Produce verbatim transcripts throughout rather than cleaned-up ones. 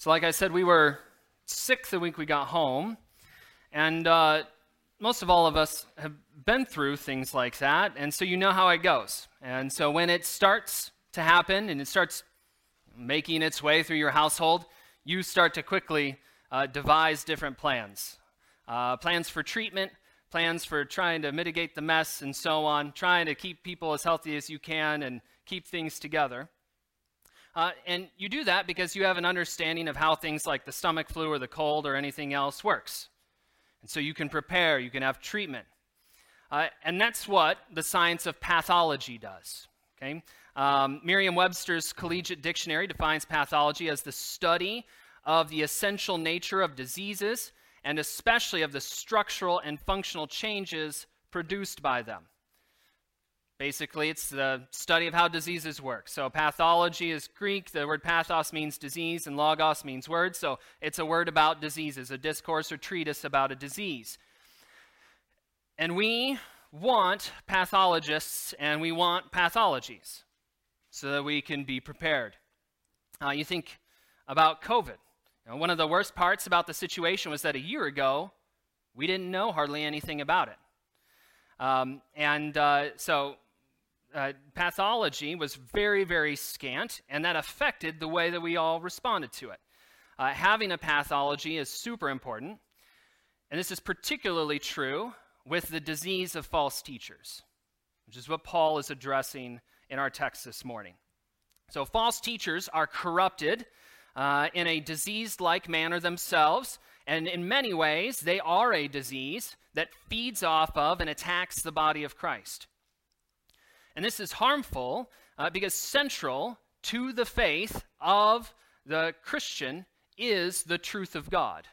So like I said, we were sick the week we got home, and uh, most of all of us have been through things like that, and so you know how it goes. And so when it starts to happen and it starts making its way through your household, you start to quickly uh, devise different plans. Uh, plans for treatment, plans for trying to mitigate the mess and so on, trying to keep people as healthy as you can and keep things together. Uh, and you do that because you have an understanding of how things like the stomach flu or the cold or anything else works. And so you can prepare, you can have treatment. Uh, and that's what the science of pathology does. Okay? Um, Merriam-Webster's Collegiate Dictionary defines pathology as the study of the essential nature of diseases and especially of the structural and functional changes produced by them. Basically, it's the study of how diseases work. So pathology is Greek. The word pathos means disease, and logos means word. So it's a word about diseases, a discourse or treatise about a disease. And we want pathologists, and we want pathologies so that we can be prepared. Uh, you think about COVID. You know, one of the worst parts about the situation was that a year ago, we didn't know hardly anything about it. Um, and uh, so... Uh, pathology was very, very scant, and that affected the way that we all responded to it. Uh, having a pathology is super important, and this is particularly true with the disease of false teachers, which is what Paul is addressing in our text this morning. So false teachers are corrupted uh, in a diseased-like manner themselves, and in many ways, they are a disease that feeds off of and attacks the body of Christ. And this is harmful uh, because central to the faith of the Christian is the truth of God.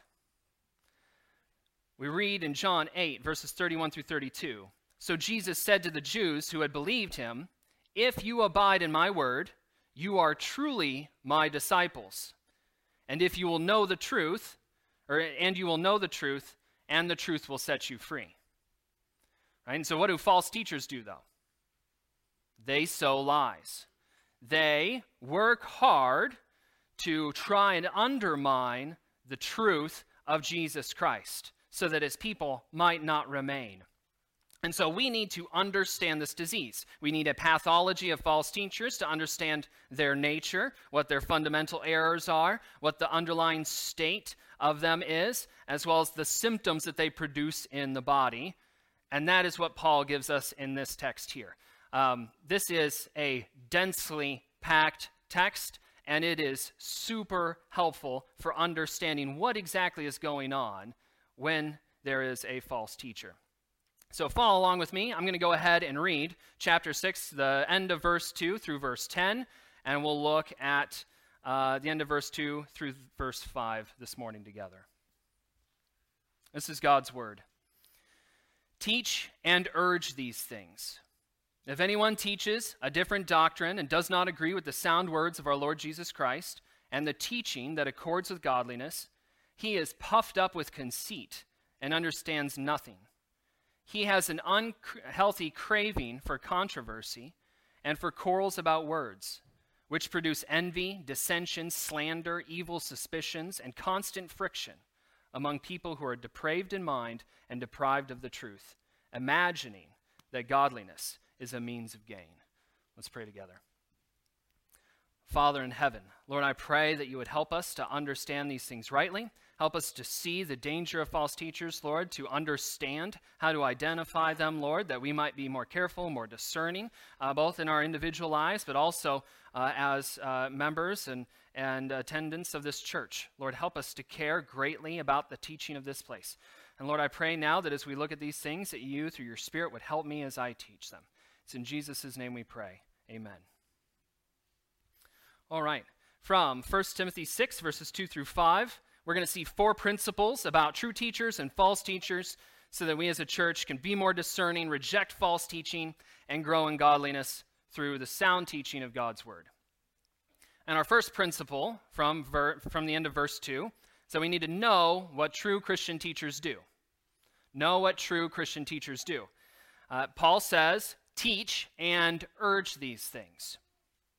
We read in John eight, verses thirty-one through thirty-two. So Jesus said to the Jews who had believed him, "If you abide in my word, you are truly my disciples. And if you will know the truth, or and you will know the truth, and the truth will set you free." Right? And so what do false teachers do, though? They sow lies. They work hard to try and undermine the truth of Jesus Christ so that his people might not remain. And so we need to understand this disease. We need a pathology of false teachers to understand their nature, what their fundamental errors are, what the underlying state of them is, as well as the symptoms that they produce in the body. And that is what Paul gives us in this text here. Um, this is a densely packed text, and it is super helpful for understanding what exactly is going on when there is a false teacher. So follow along with me. I'm going to go ahead and read chapter six, the end of verse two through verse ten, and we'll look at uh, the end of verse two through verse five this morning together. This is God's word. Teach and urge these things. If anyone teaches a different doctrine and does not agree with the sound words of our Lord Jesus Christ and the teaching that accords with godliness, he is puffed up with conceit and understands nothing. He has an unhealthy craving for controversy and for quarrels about words, which produce envy, dissension, slander, evil suspicions, and constant friction among people who are depraved in mind and deprived of the truth, imagining that godliness is a means of gain. Let's pray together. Father in heaven, Lord, I pray that you would help us to understand these things rightly. Help us to see the danger of false teachers, Lord, to understand how to identify them, Lord, that we might be more careful, more discerning, uh, both in our individual lives, but also uh, as uh, members and, and attendants of this church. Lord, help us to care greatly about the teaching of this place. And Lord, I pray now that as we look at these things, that you, through your Spirit, would help me as I teach them. It's in Jesus' name we pray. Amen. All right. From First Timothy six, verses two through five, we're going to see four principles about true teachers and false teachers so that we as a church can be more discerning, reject false teaching, and grow in godliness through the sound teaching of God's word. And our first principle from, ver- from the end of verse two, so we need to know what true Christian teachers do. Know what true Christian teachers do. Uh, Paul says, teach and urge these things.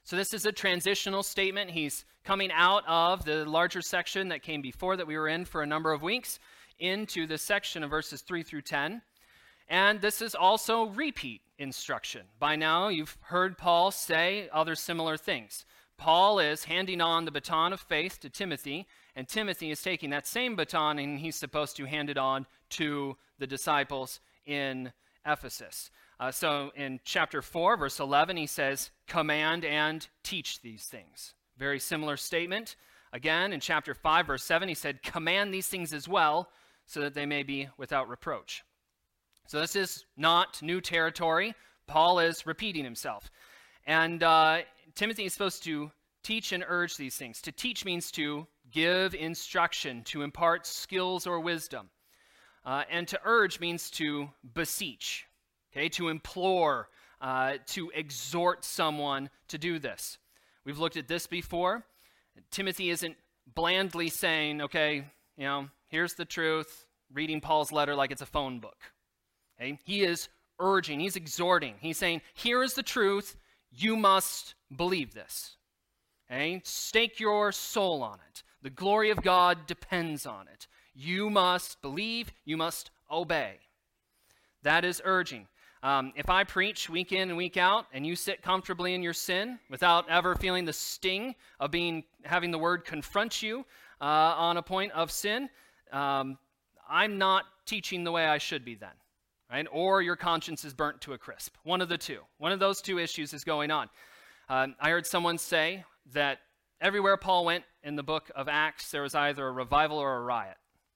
So this is a transitional statement. He's coming out of the larger section that came before that we were in for a number of weeks into the section of verses three through ten. And this is also repeat instruction. By now, you've heard Paul say other similar things. Paul is handing on the baton of faith to Timothy, and Timothy is taking that same baton and he's supposed to hand it on to the disciples in Ephesus. Uh, so in chapter four, verse eleven, he says, command and teach these things. Very similar statement. Again, in chapter five, verse seven, he said, command these things as well, so that they may be without reproach. So this is not new territory. Paul is repeating himself. And uh, Timothy is supposed to teach and urge these things. To teach means to give instruction, to impart skills or wisdom. Uh, and to urge means to beseech, okay, to implore, uh, to exhort someone to do this. We've looked at this before. Timothy isn't blandly saying, okay, you know, here's the truth, reading Paul's letter like it's a phone book. Okay? He is urging, he's exhorting. He's saying, here is the truth, you must believe this. Okay? Stake your soul on it. The glory of God depends on it. You must believe, you must obey. That is urging. Um, if I preach week in and week out, and you sit comfortably in your sin without ever feeling the sting of being having the word confront you uh, on a point of sin, um, I'm not teaching the way I should be then, right? Or your conscience is burnt to a crisp. One of the two. One of those two issues is going on. Um, I heard someone say that everywhere Paul went in the book of Acts, there was either a revival or a riot.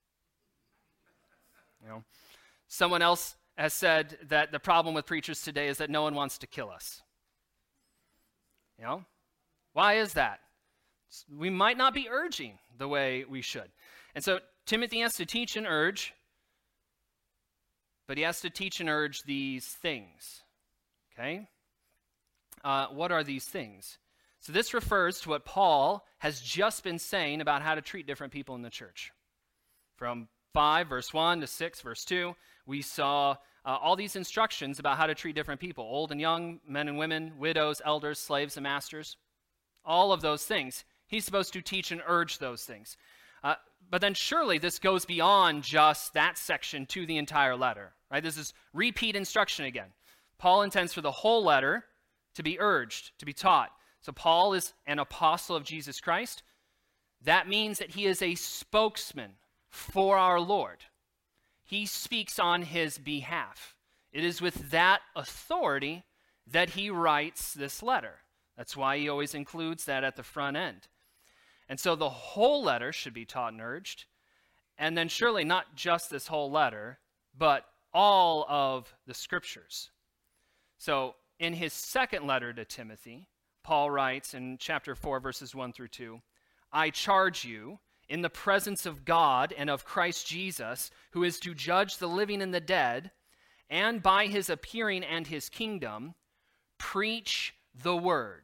You know, someone else has said that the problem with preachers today is that no one wants to kill us. You know, why is that? We might not be urging the way we should. And so Timothy has to teach and urge, but he has to teach and urge these things. Okay? Uh, what are these things? So this refers to what Paul has just been saying about how to treat different people in the church. From five, verse one to six, verse two, we saw uh, all these instructions about how to treat different people, old and young, men and women, widows, elders, slaves and masters. All of those things. He's supposed to teach and urge those things. Uh, but then surely this goes beyond just that section to the entire letter, right? This is repeat instruction again. Paul intends for the whole letter to be urged, to be taught. So Paul is an apostle of Jesus Christ. That means that he is a spokesman for our Lord. He speaks on his behalf. It is with that authority that he writes this letter. That's why he always includes that at the front end. And so the whole letter should be taught and urged. And then surely not just this whole letter, but all of the scriptures. So in his second letter to Timothy, Paul writes in chapter four, verses one through two, I charge you in the presence of God and of Christ Jesus, who is to judge the living and the dead, and by his appearing and his kingdom, preach the word.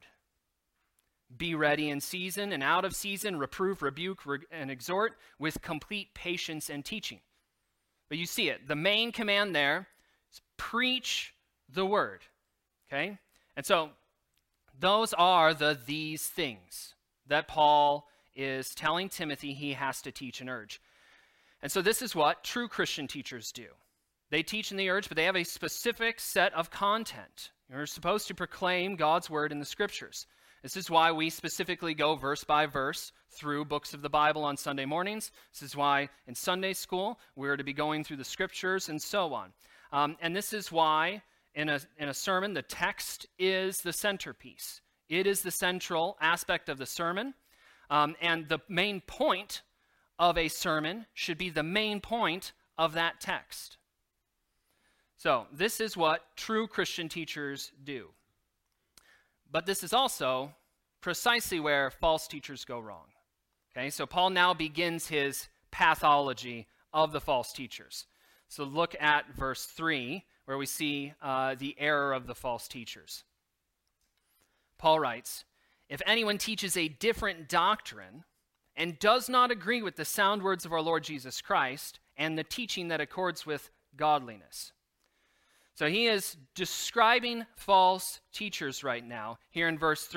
Be ready in season and out of season, reprove, rebuke, re- and exhort with complete patience and teaching. But you see it. The main command there is preach the word. Okay? And so those are the these things that Paul is telling Timothy he has to teach and urge. And so this is what true Christian teachers do. They teach and they urge, but they have a specific set of content. You're supposed to proclaim God's word in the scriptures. This is why we specifically go verse by verse through books of the Bible on Sunday mornings. This is why in Sunday school we're to be going through the scriptures and so on. Um, and this is why in a, in a sermon the text is the centerpiece. It is the central aspect of the sermon. Um, and the main point of a sermon should be the main point of that text. So this is what true Christian teachers do. But this is also precisely where false teachers go wrong. Okay, so Paul now begins his pathology of the false teachers. So look at verse three, where we see uh, the error of the false teachers. Paul writes, if anyone teaches a different doctrine and does not agree with the sound words of our Lord Jesus Christ and the teaching that accords with godliness. So he is describing false teachers right now here in verse three,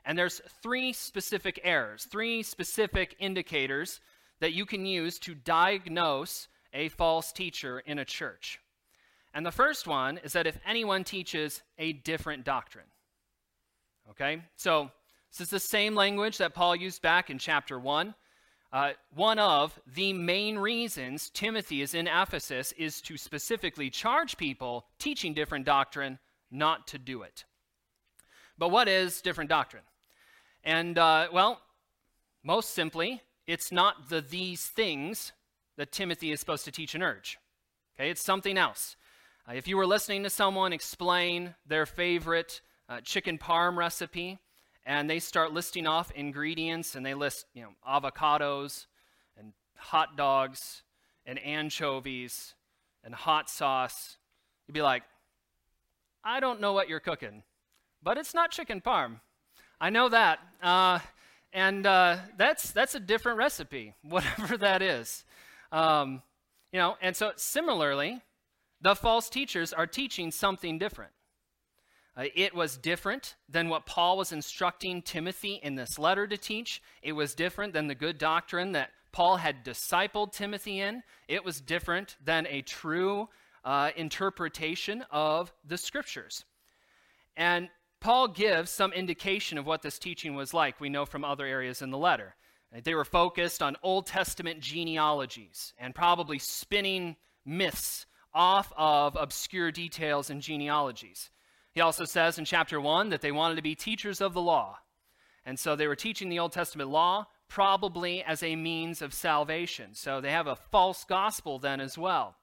And there's three specific errors, three specific indicators that you can use to diagnose a false teacher in a church. And the first one is that if anyone teaches a different doctrine. Okay, so this is the same language that Paul used back in chapter one. Uh, one of the main reasons Timothy is in Ephesus is to specifically charge people teaching different doctrine not to do it. But what is different doctrine? And, uh, well, most simply, it's not the these things that Timothy is supposed to teach and urge. Okay, it's something else. Uh, if you were listening to someone explain their favorite uh, chicken parm recipe, and they start listing off ingredients, and they list, you know, avocados, and hot dogs, and anchovies, and hot sauce, you'd be like, I don't know what you're cooking, but it's not chicken parm. I know that. Uh, and uh, that's that's a different recipe, whatever that is. Um, you know, and so similarly, the false teachers are teaching something different. Uh, it was different than what Paul was instructing Timothy in this letter to teach. It was different than the good doctrine that Paul had discipled Timothy in. It was different than a true uh, interpretation of the scriptures. And Paul gives some indication of what this teaching was like. We know from other areas in the letter. They were focused on Old Testament genealogies and probably spinning myths off of obscure details and genealogies. He also says in chapter one that they wanted to be teachers of the law. And so they were teaching the Old Testament law probably as a means of salvation. So they have a false gospel then as well.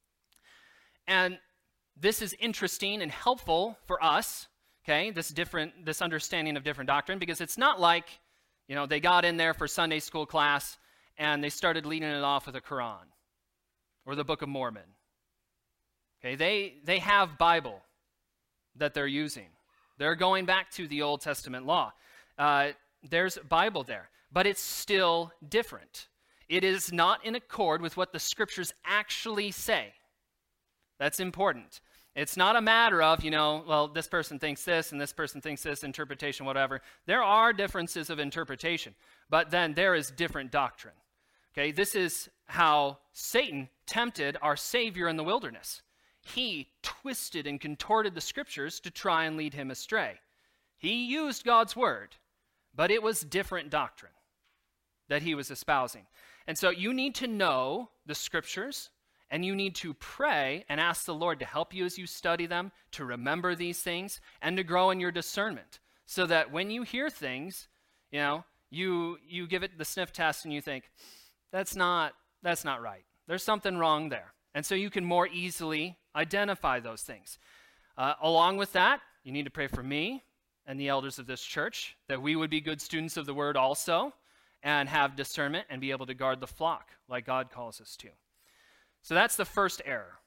And this is interesting and helpful for us, okay, this different, this understanding of different doctrine, because it's not like, you know, they got in there for Sunday school class and they started leading it off with a Quran or the Book of Mormon. Okay, they, they have Bible that they're using. They're going back to the Old Testament law. Uh, there's Bible there, but it's still different. It is not in accord with what the scriptures actually say. That's important. It's not a matter of, you know, well, this person thinks this and this person thinks this, interpretation, whatever. There are differences of interpretation, but then there is different doctrine. Okay, this is how Satan tempted our Savior in the wilderness. He twisted and contorted the scriptures to try and lead him astray. He used God's word, but it was different doctrine that he was espousing. And so you need to know the scriptures, and you need to pray and ask the Lord to help you as you study them, to remember these things, and to grow in your discernment, so that when you hear things, you know, you you give it the sniff test and you think, that's not, that's not right. There's something wrong there. And so you can more easily identify those things. Uh, along with that, you need to pray for me and the elders of this church, that we would be good students of the word also, and have discernment and be able to guard the flock like God calls us to. So that's the first error.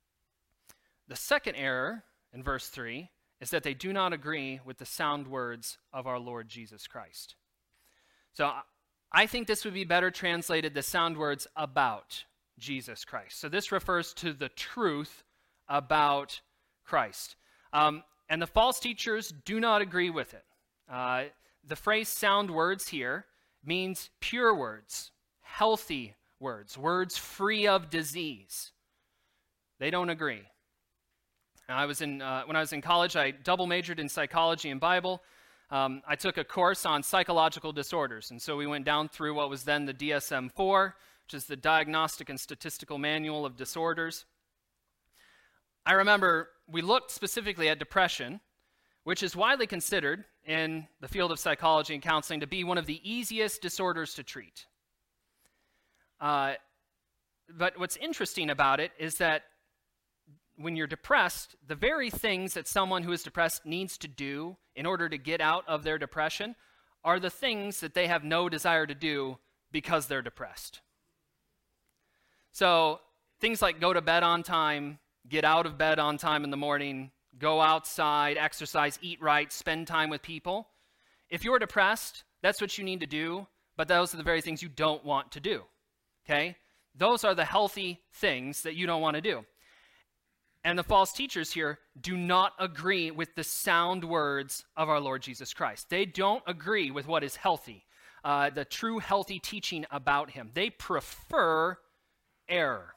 The second error in verse three is that they do not agree with the sound words of our Lord Jesus Christ. So I think this would be better translated, the sound words about Jesus Christ. So this refers to the truth about Christ. Um, and the false teachers do not agree with it. Uh, the phrase sound words here means pure words, healthy words, words free of disease. They don't agree. I was in, uh, when I was in college, I double majored in psychology and Bible. Um, I took a course on psychological disorders, and so we went down through what was then the D S M four, which is the Diagnostic and Statistical Manual of Disorders. I remember we looked specifically at depression, which is widely considered in the field of psychology and counseling to be one of the easiest disorders to treat. Uh, but what's interesting about it is that when you're depressed, the very things that someone who is depressed needs to do in order to get out of their depression are the things that they have no desire to do because they're depressed. So things like go to bed on time, get out of bed on time in the morning, go outside, exercise, eat right, spend time with people. If you're depressed, that's what you need to do, but those are the very things you don't want to do, okay? Those are the healthy things that you don't want to do. And the false teachers here do not agree with the sound words of our Lord Jesus Christ. They don't agree with what is healthy, uh, the true healthy teaching about him. They prefer error.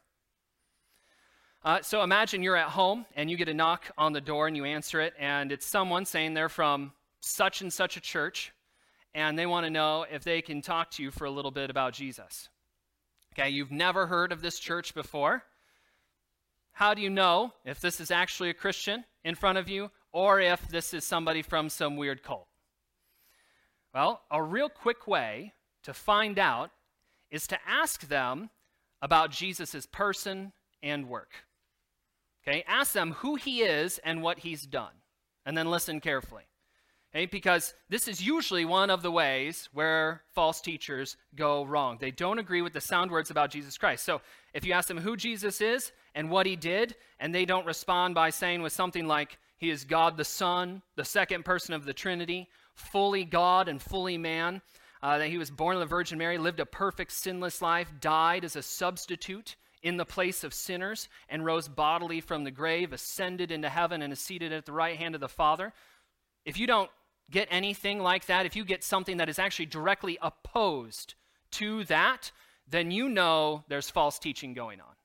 Uh, so imagine you're at home and you get a knock on the door and you answer it, and it's someone saying they're from such and such a church, and they want to know if they can talk to you for a little bit about Jesus. Okay, you've never heard of this church before. How do you know if this is actually a Christian in front of you or if this is somebody from some weird cult? Well, a real quick way to find out is to ask them about Jesus' person and work. Okay, ask them who he is and what he's done, and then listen carefully. Okay, because this is usually one of the ways where false teachers go wrong. They don't agree with the sound words about Jesus Christ. So if you ask them who Jesus is and what he did, and they don't respond by saying with something like, he is God the Son, the second person of the Trinity, fully God and fully man, uh, that he was born of the Virgin Mary, lived a perfect sinless life, died as a substitute in the place of sinners, and rose bodily from the grave, ascended into heaven, and is seated at the right hand of the Father. If you don't get anything like that, if you get something that is actually directly opposed to that, then you know there's false teaching going on.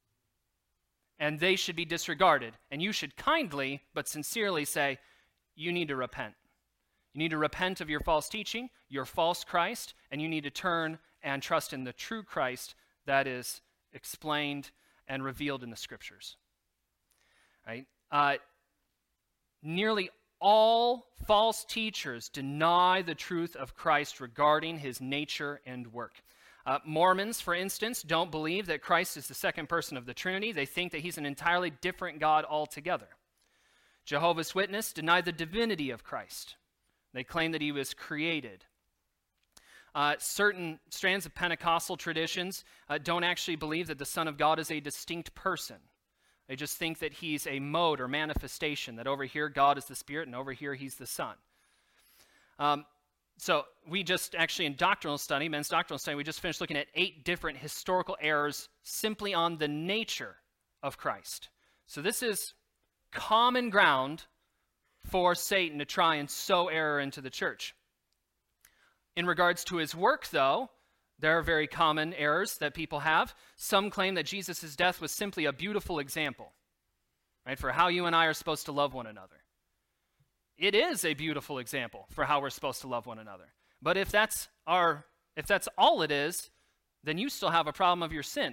And they should be disregarded. And you should kindly but sincerely say, you need to repent. You need to repent of your false teaching, your false Christ, and you need to turn and trust in the true Christ that is explained and revealed in the Scriptures. Right? Uh, nearly all false teachers deny the truth of Christ regarding his nature and work. Uh, Mormons, for instance, don't believe that Christ is the second person of the Trinity. They think that he's an entirely different God altogether. Jehovah's Witnesses deny the divinity of Christ. They claim that he was created. Uh, certain strands of Pentecostal traditions uh, don't actually believe that the Son of God is a distinct person. They just think that he's a mode or manifestation, that over here God is the Spirit and over here he's the Son. Um, so we just actually in doctrinal study, men's doctrinal study, we just finished looking at eight different historical errors simply on the nature of Christ. So this is common ground for Satan to try and sow error into the church. In regards to his work, though, there are very common errors that people have. Some claim that Jesus' death was simply a beautiful example, right, for how you and I are supposed to love one another. It is a beautiful example for how we're supposed to love one another. But if that's our, if that's all it is, then you still have a problem of your sin.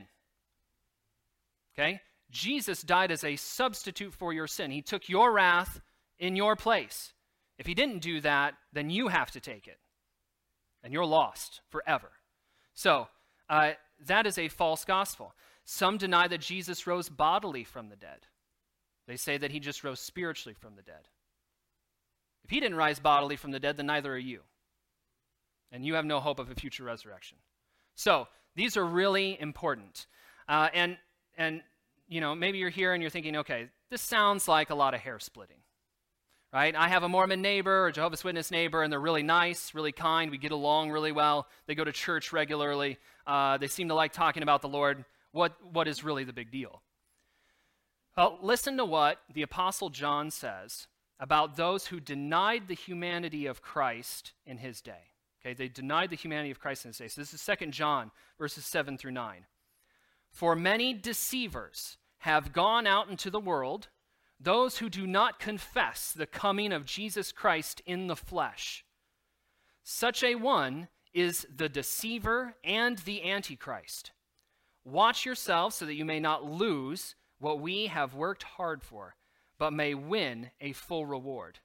Okay? Jesus died as a substitute for your sin. He took your wrath in your place. If he didn't do that, then you have to take it. And you're lost forever. So, uh, that is a false gospel. Some deny that Jesus rose bodily from the dead. They say that he just rose spiritually from the dead. If he didn't rise bodily from the dead, then neither are you. And you have no hope of a future resurrection. So, these are really important. Uh, and, and, you know, maybe you're here and you're thinking, okay, this sounds like a lot of hair splitting. Right? I have a Mormon neighbor or Jehovah's Witness neighbor, and they're really nice, really kind. We get along really well. They go to church regularly. Uh, they seem to like talking about the Lord. What, what is really the big deal? Well, listen to what the Apostle John says about those who denied the humanity of Christ in his day. Okay, they denied the humanity of Christ in his day. So this is Second John, verses seven through nine. For many deceivers have gone out into the world, those who do not confess the coming of Jesus Christ in the flesh. Such a one is the deceiver and the antichrist. Watch yourselves so that you may not lose what we have worked hard for, but may win a full reward.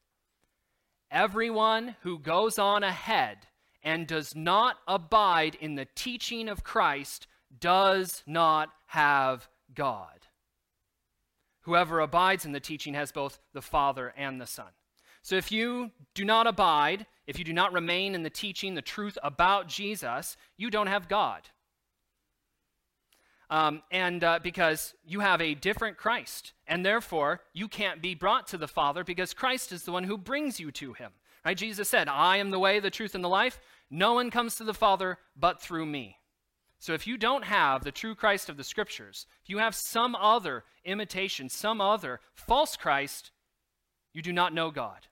Everyone who goes on ahead and does not abide in the teaching of Christ does not have God. Whoever abides in the teaching has both the Father and the Son. So if you do not abide, if you do not remain in the teaching, the truth about Jesus, you don't have God. Um, and uh, because you have a different Christ, and therefore you can't be brought to the Father because Christ is the one who brings you to him. Right? Jesus said, I am the way, the truth, and the life. No one comes to the Father but through me. So if you don't have the true Christ of the Scriptures, if you have some other imitation, some other false Christ, you do not know God.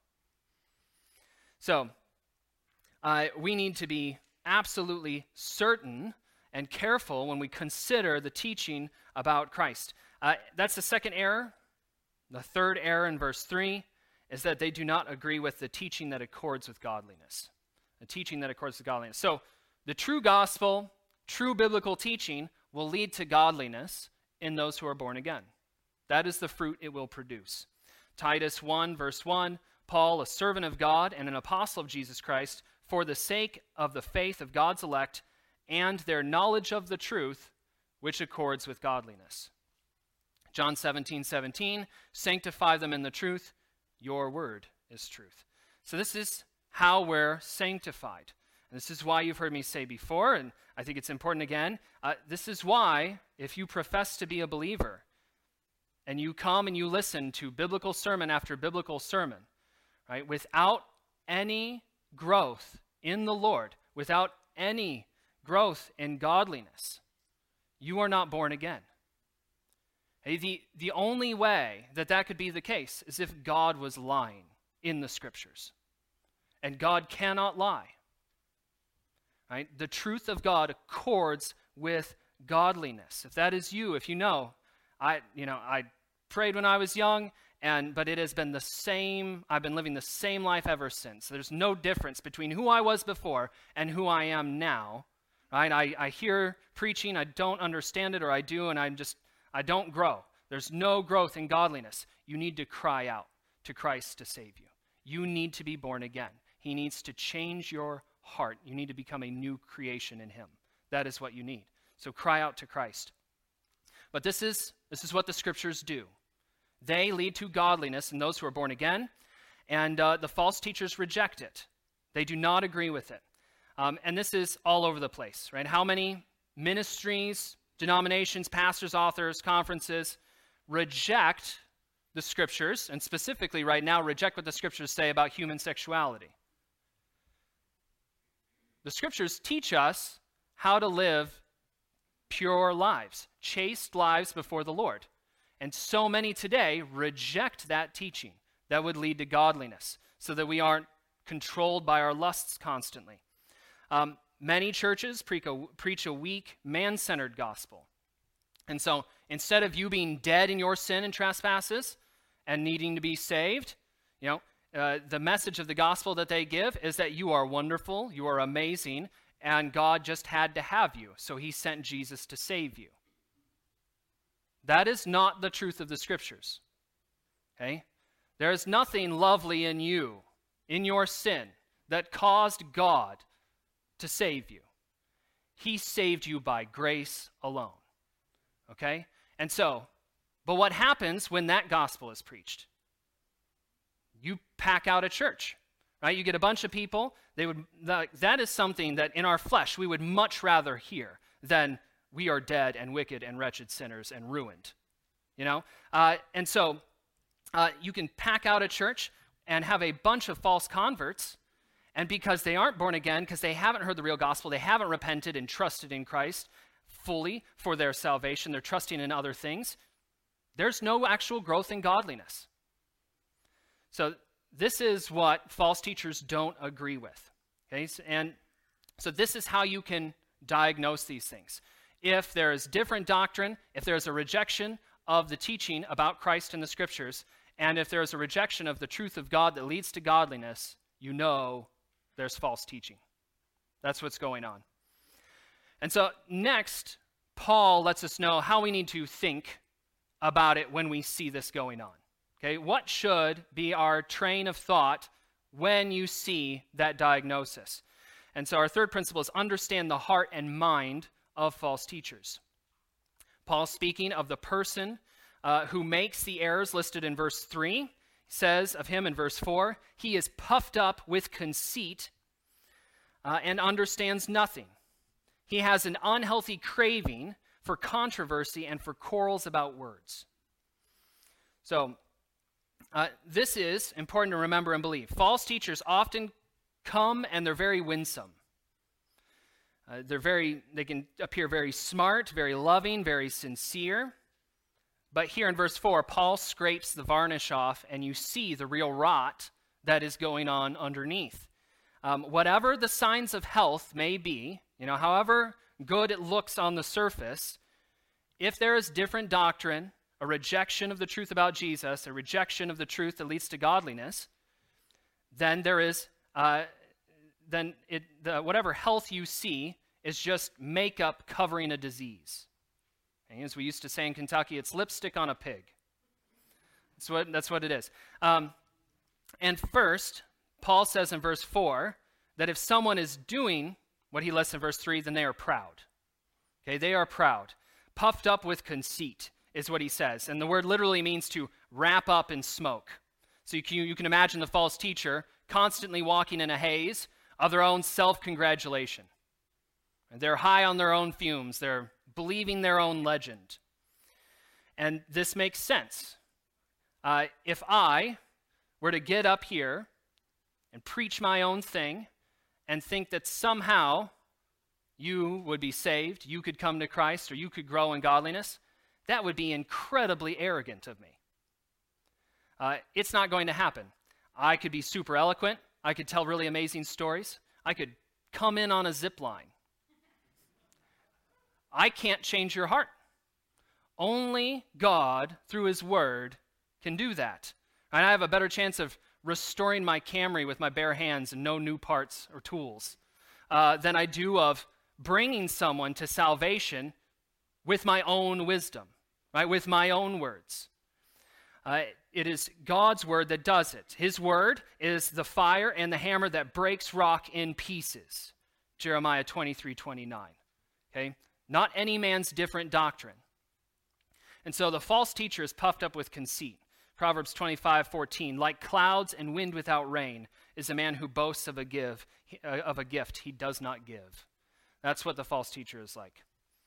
So uh, we need to be absolutely certain and careful when we consider the teaching about Christ. Uh, that's the second error. The third error in verse three is that they do not agree with the teaching that accords with godliness. The teaching that accords with godliness. So the true gospel, true biblical teaching will lead to godliness in those who are born again. That is the fruit it will produce. Titus one, verse one, Paul, a servant of God and an apostle of Jesus Christ, for the sake of the faith of God's elect and their knowledge of the truth, which accords with godliness. John seventeen, seventeen, sanctify them in the truth, your word is truth. So this is how we're sanctified. And this is why you've heard me say before, and I think it's important again, uh, this is why if you profess to be a believer and you come and you listen to biblical sermon after biblical sermon, right, without any growth in the Lord, without any growth in godliness, you are not born again. Hey, the, the only way that that could be the case is if God was lying in the Scriptures. And God cannot lie. Right? The truth of God accords with godliness. If that is you, if you know, I, you know, I prayed when I was young, and but it has been the same, I've been living the same life ever since. There's no difference between who I was before and who I am now. Right? I, I hear preaching, I don't understand it, or I do, and I'm just, I don't grow. There's no growth in godliness. You need to cry out to Christ to save you. You need to be born again. He needs to change your heart. You need to become a new creation in him. That is what you need. So cry out to Christ. But this is, this is what the Scriptures do. They lead to godliness in those who are born again, and uh, the false teachers reject it. They do not agree with it. Um, and this is all over the place, right? How many ministries, denominations, pastors, authors, conferences reject the Scriptures, and specifically right now reject what the Scriptures say about human sexuality? The Scriptures teach us how to live pure lives, chaste lives before the Lord. And so many today reject that teaching that would lead to godliness, so that we aren't controlled by our lusts constantly. Um, many churches preach a, preach a weak, man-centered gospel. And so instead of you being dead in your sin and trespasses and needing to be saved, you know, uh, the message of the gospel that they give is that you are wonderful, you are amazing, and God just had to have you, so he sent Jesus to save you. That is not the truth of the Scriptures. Okay? There is nothing lovely in you, in your sin, that caused God to save you. He saved you by grace alone. Okay? And so, but what happens when that gospel is preached? You pack out a church, right? You get a bunch of people. They would that, that is something that in our flesh we would much rather hear than we are dead and wicked and wretched sinners and ruined, you know? Uh, and so uh, you can pack out a church and have a bunch of false converts, and because they aren't born again, because they haven't heard the real gospel, they haven't repented and trusted in Christ fully for their salvation, they're trusting in other things, there's no actual growth in godliness. So this is what false teachers don't agree with. Okay? And so this is how you can diagnose these things. If there is different doctrine, if there is a rejection of the teaching about Christ in the Scriptures, and if there is a rejection of the truth of God that leads to godliness, you know there's false teaching. That's what's going on. And so next, Paul lets us know how we need to think about it when we see this going on. Okay, what should be our train of thought when you see that diagnosis? And so our third principle is understand the heart and mind of false teachers. Paul, speaking of the person uh, who makes the errors listed in verse three, says of him in verse four, he is puffed up with conceit uh, and understands nothing. He has an unhealthy craving for controversy and for quarrels about words. So, Uh, this is important to remember and believe. False teachers often come and they're very winsome. Uh, they're very, they can appear very smart, very loving, very sincere. But here in verse four, Paul scrapes the varnish off, and you see the real rot that is going on underneath. Um, whatever the signs of health may be, you know, however good it looks on the surface, if there is different doctrine, a rejection of the truth about Jesus, a rejection of the truth that leads to godliness, then there is, uh, then it, the, whatever health you see is just makeup covering a disease. And as we used to say in Kentucky, it's lipstick on a pig. That's what, that's what it is. Um, and first, Paul says in verse four that if someone is doing what he lists in verse three, then they are proud. Okay, they are proud. Puffed up with conceit is what he says. And the word literally means to wrap up in smoke. So you can, you can imagine the false teacher constantly walking in a haze of their own self-congratulation. And they're high on their own fumes. They're believing their own legend. And this makes sense. Uh, if I were to get up here and preach my own thing and think that somehow you would be saved, you could come to Christ, or you could grow in godliness, that would be incredibly arrogant of me. Uh, it's not going to happen. I could be super eloquent. I could tell really amazing stories. I could come in on a zip line. I can't change your heart. Only God, through his word, can do that. And I have a better chance of restoring my Camry with my bare hands and no new parts or tools uh, than I do of bringing someone to salvation with my own wisdom, right? With my own words. Uh, it is God's word that does it. His word is the fire and the hammer that breaks rock in pieces. Jeremiah twenty-three twenty-nine. Okay? Not any man's different doctrine. And so the false teacher is puffed up with conceit. Proverbs twenty-five fourteen, like clouds and wind without rain is a man who boasts of a give uh, of a gift he does not give. That's what the false teacher is like.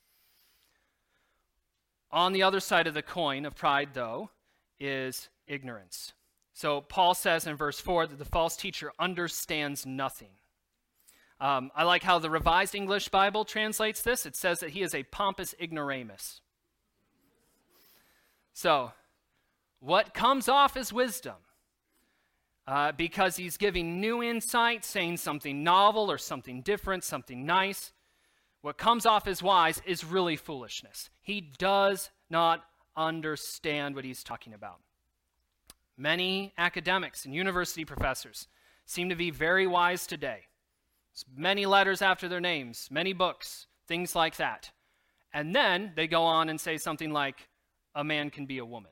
On the other side of the coin of pride, though, is ignorance. So Paul says in verse four that the false teacher understands nothing. Um, I like how the Revised English Bible translates this. It says that he is a pompous ignoramus. So, what comes off as wisdom? Uh, because he's giving new insight, saying something novel or something different, something nice. What comes off as wise is really foolishness. He does not understand what he's talking about. Many academics and university professors seem to be very wise today. Many letters after their names, many books, things like that. And then they go on and say something like, a man can be a woman.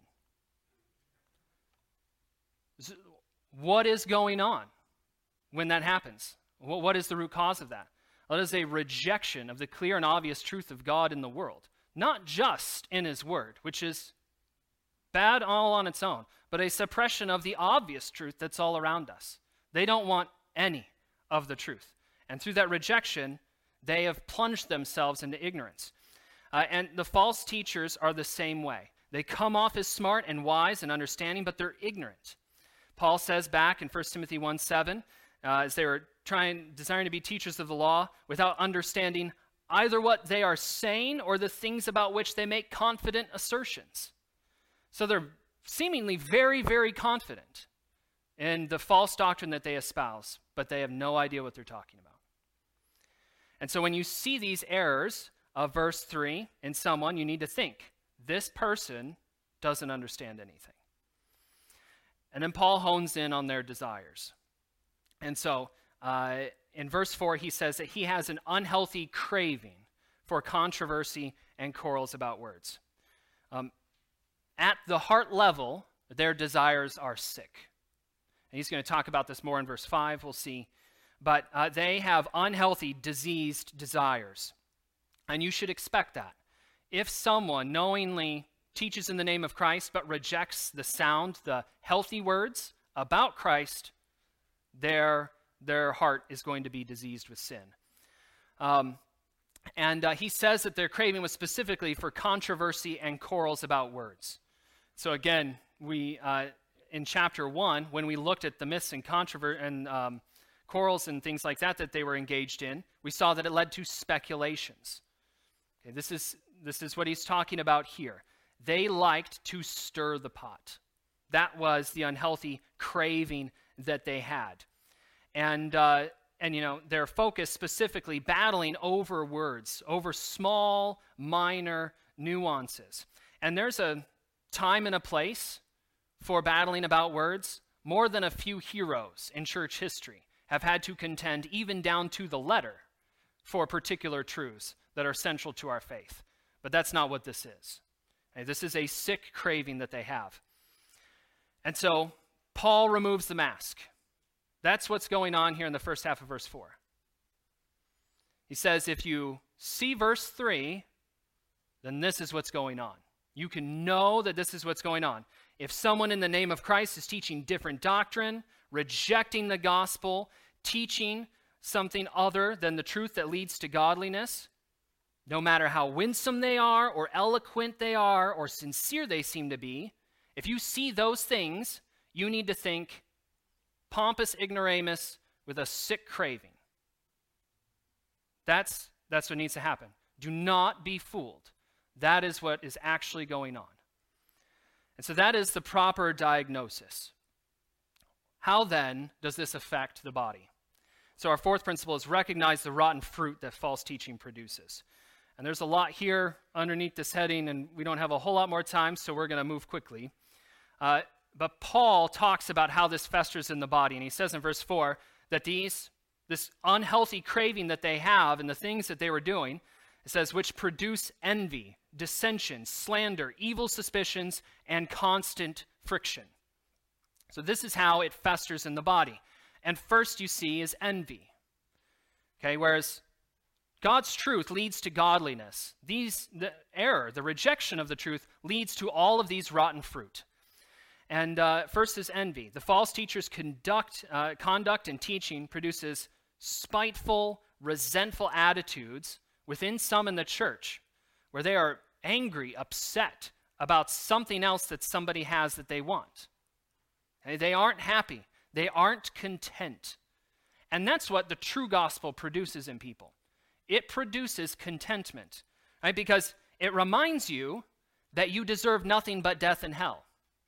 What is going on when that happens? What is the root cause of that? Well, it is a rejection of the clear and obvious truth of God in the world. Not just in his word, which is bad all on its own, but a suppression of the obvious truth that's all around us. They don't want any of the truth. And through that rejection, they have plunged themselves into ignorance. Uh, and the false teachers are the same way. They come off as smart and wise and understanding, but they're ignorant. Paul says back in First Timothy one seven, uh, as they were trying, desiring to be teachers of the law without understanding either what they are saying or the things about which they make confident assertions. So they're seemingly very, very confident in the false doctrine that they espouse, but they have no idea what they're talking about. And so when you see these errors of verse three in someone, you need to think, this person doesn't understand anything. And then Paul hones in on their desires. And so uh, in verse four, he says that he has an unhealthy craving for controversy and quarrels about words. Um, at the heart level, their desires are sick. And he's going to talk about this more in verse five, we'll see. But uh, they have unhealthy, diseased desires. And you should expect that. If someone knowingly teaches in the name of Christ but rejects the sound, the healthy words about Christ, their, their heart is going to be diseased with sin. Um, and uh, he says that their craving was specifically for controversy and quarrels about words. So again, we uh, in chapter one, when we looked at the myths and, controver- and um, quarrels and things like that that they were engaged in, we saw that it led to speculations. Okay, this is, this is what he's talking about here. They liked to stir the pot. That was the unhealthy craving that they had. And, uh, and you know, their focus specifically battling over words, over small, minor nuances. And there's a time and a place for battling about words. More than a few heroes in church history have had to contend, even down to the letter, for particular truths that are central to our faith. But that's not what this is. Okay, this is a sick craving that they have. And so Paul removes the mask. That's what's going on here in the first half of verse four. He says, if you see verse three, then this is what's going on. You can know that this is what's going on. If someone in the name of Christ is teaching different doctrine, rejecting the gospel, teaching something other than the truth that leads to godliness, no matter how winsome they are or eloquent they are or sincere they seem to be, if you see those things, you need to think pompous ignoramus with a sick craving. That's, that's what needs to happen. Do not be fooled. That is what is actually going on. And so that is the proper diagnosis. How then does this affect the body? So our fourth principle is recognize the rotten fruit that false teaching produces. And there's a lot here underneath this heading, and we don't have a whole lot more time, so we're going to move quickly. Uh, but Paul talks about how this festers in the body, and he says in verse four that these, this unhealthy craving that they have and the things that they were doing, it says, which produce envy, dissension, slander, evil suspicions, and constant friction. So this is how it festers in the body. And first you see is envy. Okay, whereas God's truth leads to godliness. These, the error, the rejection of the truth leads to all of these rotten fruit. And uh, first is envy. The false teacher's conduct, uh, conduct and teaching produces spiteful, resentful attitudes within some in the church, where they are angry, upset about something else that somebody has that they want. Okay? They aren't happy. They aren't content. And that's what the true gospel produces in people. It produces contentment, right? Because it reminds you that you deserve nothing but death and hell.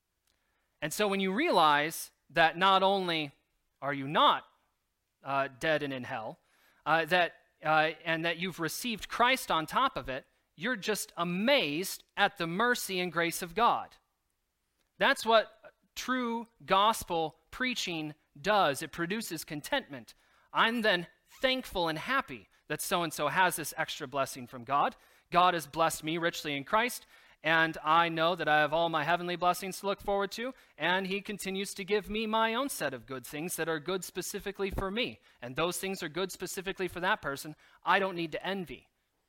And so when you realize that not only are you not uh, dead and in hell, uh, that uh, and that you've received Christ on top of it, you're just amazed at the mercy and grace of God. That's what true gospel preaching does. It produces contentment. I'm then thankful and happy that so-and-so has this extra blessing from God. God has blessed me richly in Christ, and I know that I have all my heavenly blessings to look forward to, and he continues to give me my own set of good things that are good specifically for me. And those things are good specifically for that person. I don't need to envy.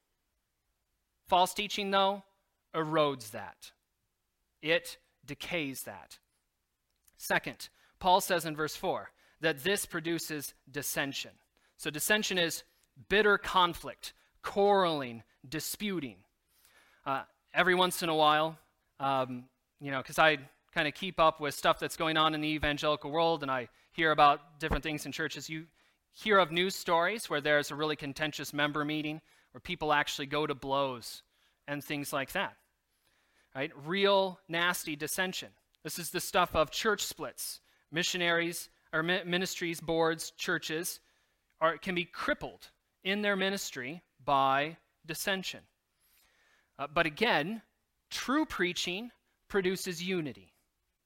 False teaching, though, erodes that. It decays that. Second, Paul says in verse four that this produces dissension. So dissension is bitter conflict, quarreling, disputing. Uh, every once in a while, um, you know, because I kind of keep up with stuff that's going on in the evangelical world, and I hear about different things in churches. You hear of news stories where there's a really contentious member meeting where people actually go to blows and things like that, right? Real nasty dissension. This is the stuff of church splits. Missionaries or ministries, boards, churches are, can be crippled in their ministry by dissension. Uh, but again, true preaching produces unity.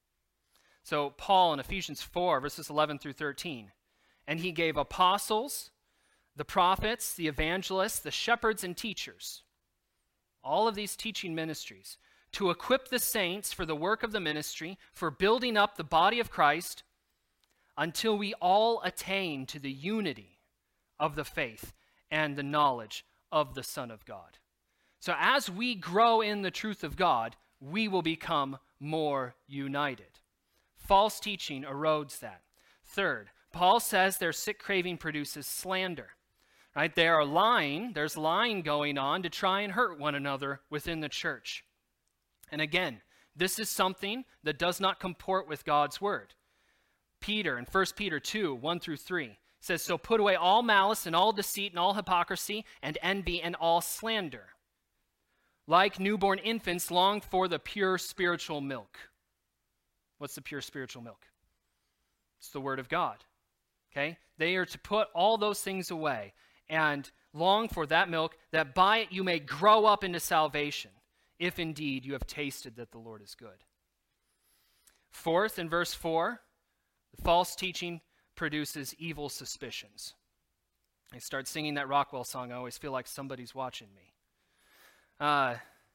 So Paul in Ephesians four, verses eleven through thirteen, and he gave apostles, the prophets, the evangelists, the shepherds, and teachers, all of these teaching ministries, to equip the saints for the work of the ministry, for building up the body of Christ, until we all attain to the unity of the faith and the knowledge of the Son of God. So as we grow in the truth of God, we will become more united. False teaching erodes that. Third, Paul says their sick craving produces slander. Right? They are lying. There's lying going on to try and hurt one another within the church. And again, this is something that does not comport with God's word. Peter, in First Peter two, one through three, It says, so put away all malice and all deceit and all hypocrisy and envy and all slander. Like newborn infants, long for the pure spiritual milk. What's the pure spiritual milk? It's the Word of God. Okay? They are to put all those things away and long for that milk, that by it you may grow up into salvation, if indeed you have tasted that the Lord is good. Fourth, in verse four, the false teaching produces evil suspicions. I start singing that Rockwell song, I always feel like somebody's watching me. Uh,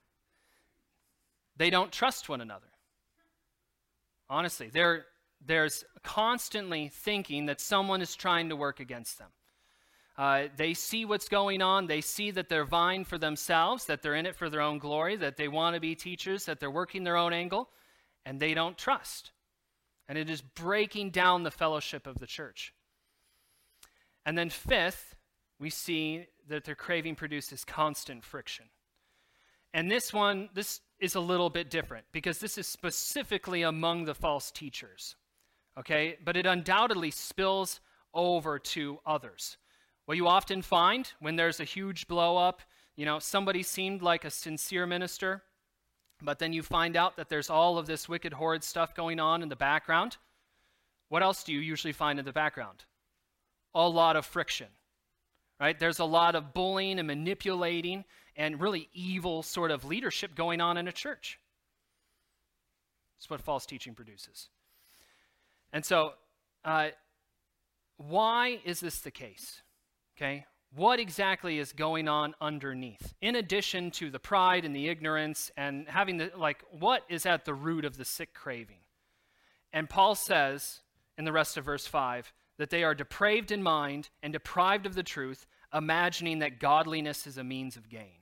they don't trust one another. Honestly, they're, there's constantly thinking that someone is trying to work against them. Uh, they see what's going on. They see that they're vying for themselves, that they're in it for their own glory, that they want to be teachers, that they're working their own angle, and they don't trust. And it is breaking down the fellowship of the church. And then fifth, we see that their craving produces constant friction. And this one, this is a little bit different because this is specifically among the false teachers, okay? But it undoubtedly spills over to others. What you often find when there's a huge blow up, you know, somebody seemed like a sincere minister, but then you find out that there's all of this wicked, horrid stuff going on in the background. What else do you usually find in the background? A lot of friction, right? There's a lot of bullying and manipulating and really evil sort of leadership going on in a church. That's what false teaching produces. And so, uh, why is this the case? Okay, what exactly is going on underneath? In addition to the pride and the ignorance and having the, like, what is at the root of the sick craving? And Paul says in the rest of verse five that they are depraved in mind and deprived of the truth, imagining that godliness is a means of gain.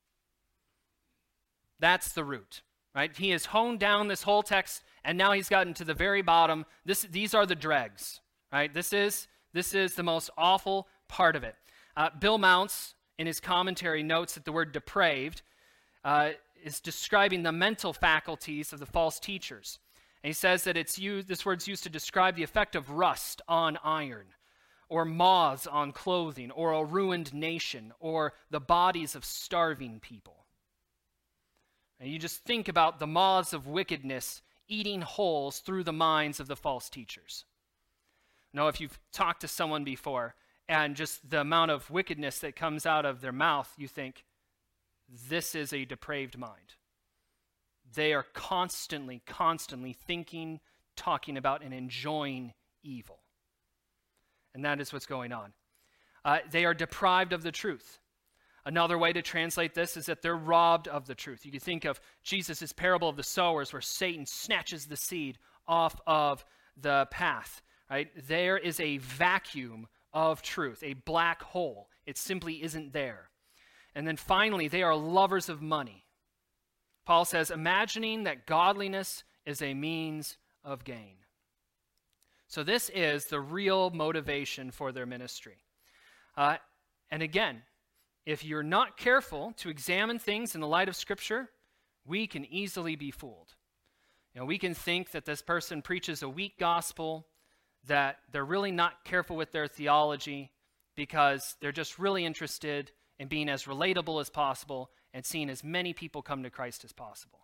That's the root, right? He has honed down this whole text, and now he's gotten to the very bottom. This, these are the dregs, right? This is, this is the most awful part of it. Uh, Bill Mounce, in his commentary, notes that the word depraved uh, is describing the mental faculties of the false teachers. And he says that it's used, this word's used to describe the effect of rust on iron, or moths on clothing, or a ruined nation, or the bodies of starving people. And you just think about the moths of wickedness eating holes through the minds of the false teachers. Now, if you've talked to someone before, and just the amount of wickedness that comes out of their mouth, you think, this is a depraved mind. They are constantly, constantly thinking, talking about, and enjoying evil. And that is what's going on. Uh, they are deprived of the truth. Another way to translate this is that they're robbed of the truth. You can think of Jesus' parable of the sowers, where Satan snatches the seed off of the path. Right? There is a vacuum of truth, a black hole. It simply isn't there. And then finally, they are lovers of money. Paul says, imagining that godliness is a means of gain. So this is the real motivation for their ministry. Uh, and again, if you're not careful to examine things in the light of Scripture, we can easily be fooled. You know, we can think that this person preaches a weak gospel, that they're really not careful with their theology because they're just really interested in being as relatable as possible and seeing as many people come to Christ as possible.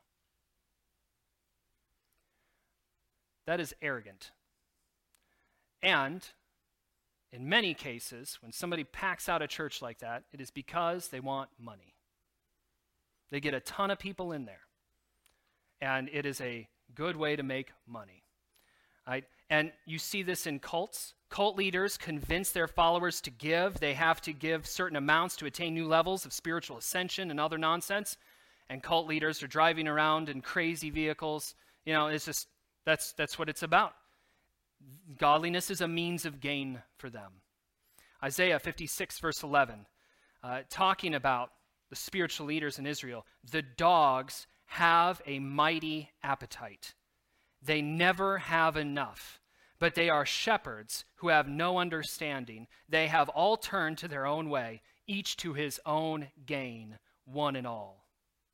That is arrogant. And in many cases, when somebody packs out a church like that, it is because they want money. They get a ton of people in there, and it is a good way to make money. Right? And you see this in cults. Cult leaders convince their followers to give. They have to give certain amounts to attain new levels of spiritual ascension and other nonsense. And cult leaders are driving around in crazy vehicles. You know, it's just, that's, that's what it's about. Godliness is a means of gain for them. Isaiah fifty-six, verse eleven, uh, talking about the spiritual leaders in Israel. The dogs have a mighty appetite. They never have enough, but they are shepherds who have no understanding. They have all turned to their own way, each to his own gain, one and all.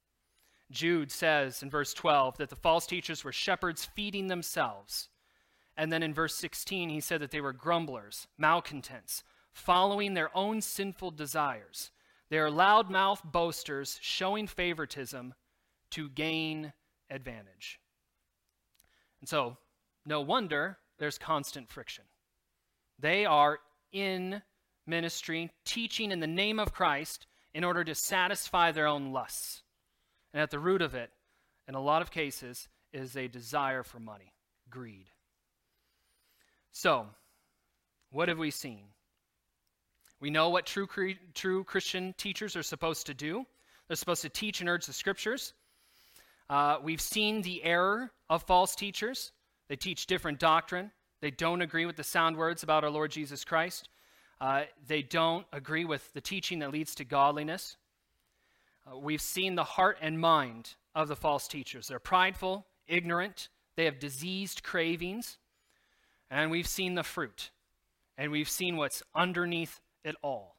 Jude says in verse twelve that the false teachers were shepherds feeding themselves. And then in verse sixteen, he said that they were grumblers, malcontents, following their own sinful desires. They are loudmouth boasters, showing favoritism to gain advantage. And so, no wonder there's constant friction. They are in ministry, teaching in the name of Christ in order to satisfy their own lusts. And at the root of it, in a lot of cases, is a desire for money, greed. So, what have we seen? We know what true, true Christian teachers are supposed to do. They're supposed to teach and urge the scriptures. Uh, we've seen the error of false teachers. They teach different doctrine. They don't agree with the sound words about our Lord Jesus Christ. Uh, they don't agree with the teaching that leads to godliness. Uh, we've seen the heart and mind of the false teachers. They're prideful, ignorant. They have diseased cravings. And we've seen the fruit. And we've seen what's underneath it all.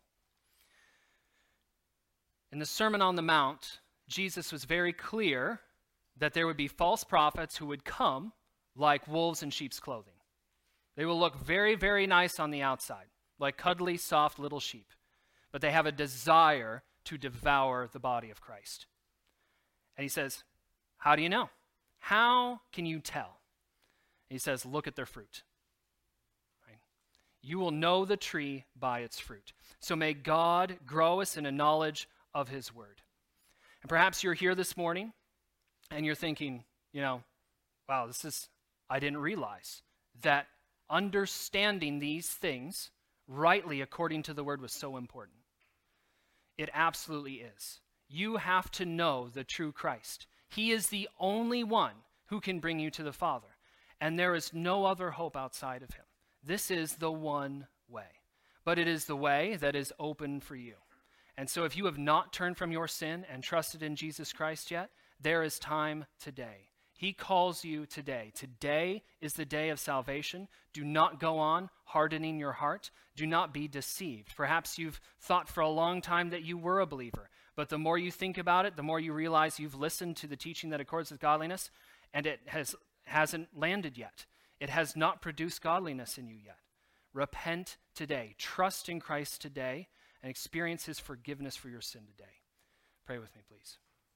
In the Sermon on the Mount, Jesus was very clear that there would be false prophets who would come like wolves in sheep's clothing. They will look very, very nice on the outside, like cuddly, soft little sheep. But they have a desire to devour the body of Christ. And he says, how do you know? How can you tell? He says, look at their fruit. Right? You will know the tree by its fruit. So may God grow us in a knowledge of his word. And perhaps you're here this morning and you're thinking, you know, wow, this is, I didn't realize that understanding these things rightly according to the word was so important. It absolutely is. You have to know the true Christ. He is the only one who can bring you to the Father, and there is no other hope outside of him. This is the one way, but it is the way that is open for you. And so if you have not turned from your sin and trusted in Jesus Christ yet, there is time today. He calls you today. Today is the day of salvation. Do not go on hardening your heart. Do not be deceived. Perhaps you've thought for a long time that you were a believer, but the more you think about it, the more you realize you've listened to the teaching that accords with godliness, and it has, hasn't landed yet. It has not produced godliness in you yet. Repent today. Trust in Christ today and experience his forgiveness for your sin today. Pray with me, please.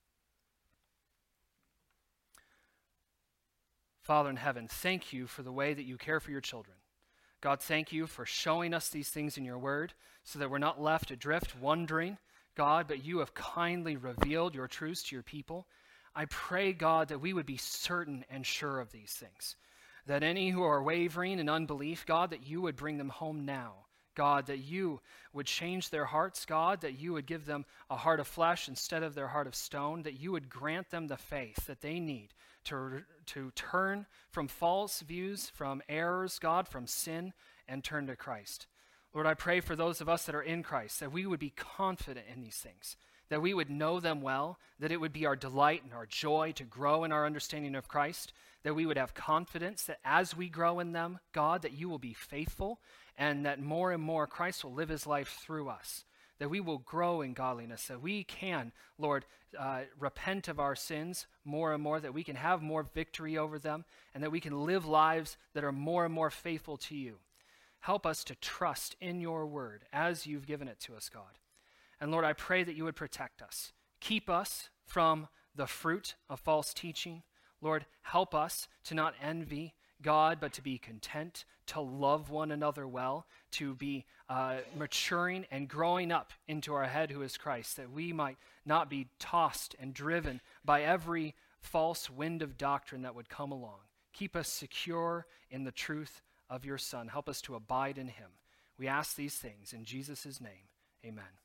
Father in heaven, thank you for the way that you care for your children. God, thank you for showing us these things in your word so that we're not left adrift wondering, God, but you have kindly revealed your truths to your people. I pray, God, that we would be certain and sure of these things, that any who are wavering in unbelief, God, that you would bring them home now. God, that you would change their hearts, God, that you would give them a heart of flesh instead of their heart of stone, that you would grant them the faith that they need to, to turn from false views, from errors, God, from sin, and turn to Christ. Lord, I pray for those of us that are in Christ, that we would be confident in these things, that we would know them well, that it would be our delight and our joy to grow in our understanding of Christ, that we would have confidence that as we grow in them, God, that you will be faithful, and that more and more Christ will live his life through us, that we will grow in godliness, that we can, Lord, uh, repent of our sins more and more, that we can have more victory over them, and that we can live lives that are more and more faithful to you. Help us to trust in your word as you've given it to us, God. And Lord, I pray that you would protect us. Keep us from the fruit of false teaching. Lord, help us to not envy God, but to be content, to love one another well, to be uh, maturing and growing up into our head who is Christ, that we might not be tossed and driven by every false wind of doctrine that would come along. Keep us secure in the truth of your Son. Help us to abide in him. We ask these things in Jesus' name. Amen.